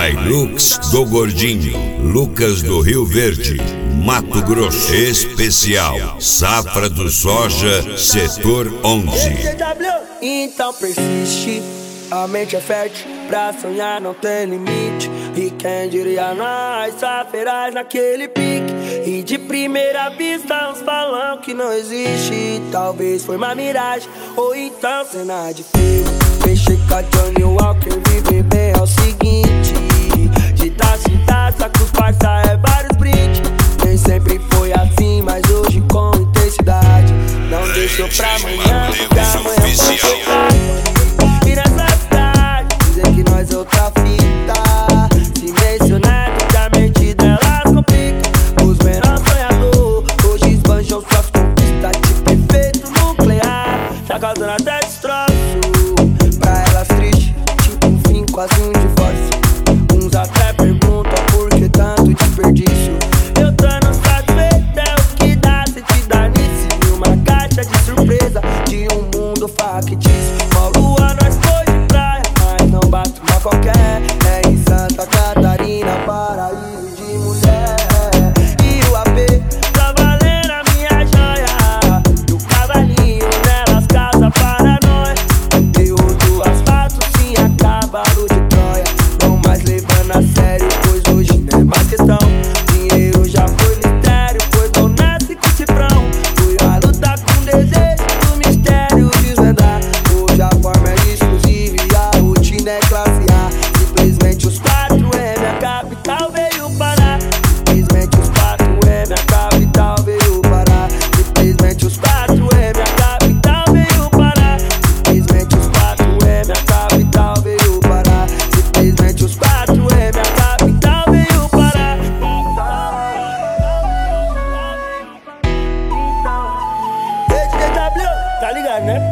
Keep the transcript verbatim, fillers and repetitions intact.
Hilux do Gordinho, Lucas do Rio Verde, Mato Grosso. Especial Safra do Soja, Setor onze. Então persiste, a mente é fértil, pra sonhar não tem limite. E quem diria nós, só feraz naquele pique. E de primeira vista uns falam que não existe. Talvez foi uma miragem, ou então cena de filme. Mexer com a Johnny Walker, viver bem é o seguinte: de taça em taça, com os parça é vários brindes. Nem sempre foi assim, mas hoje com intensidade. Não deixou pra amanhã, porque amanhã pode ser tarde. E nessa cidade, dizer que nós é outra fita. Se mencionar que a mente delas complica. Os menores sonhadores hoje esbanjam suas conquistas. Tipo efeito nuclear, tá causando até destroço. Pra elas triste, tipo um fim, quase um divórcio. Uns até perguntam por que tanto desperdício. Eu tô no satisfeito, é o que dá sentido nisso. Uma caixa de surpresa de um mundo factício. Mauro a nós foi de praia, mas não bate uma qualquer. É em Santa Catarina, paraíso de mulher. E o A P tá valendo a minha joia. E o cavalinho nelas casa para nós. Eu duas fatos sim a cavalo de Troia. Não mais levando a sério, pois hoje não é mais questão. Dinheiro já foi mistério, pois não nasce com cifrão. Fui a lutar com desejo do mistério desvendar. Hoje a forma é exclusiva e a rotina é classe A. Simplesmente os quatro M, a capital veio parar. Simplesmente os quatro M, a capital veio parar. Simplesmente os quatro M, a capital veio parar. Simplesmente os quatro M, a capital veio parar. Simplesmente os quatro M, a capital veio parar. H D W, tá ligado, né?